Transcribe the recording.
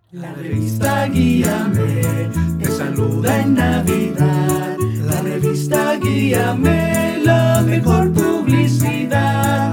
La revista Guíame te saluda en Navidad. La revista Guíame, la mejor publicidad.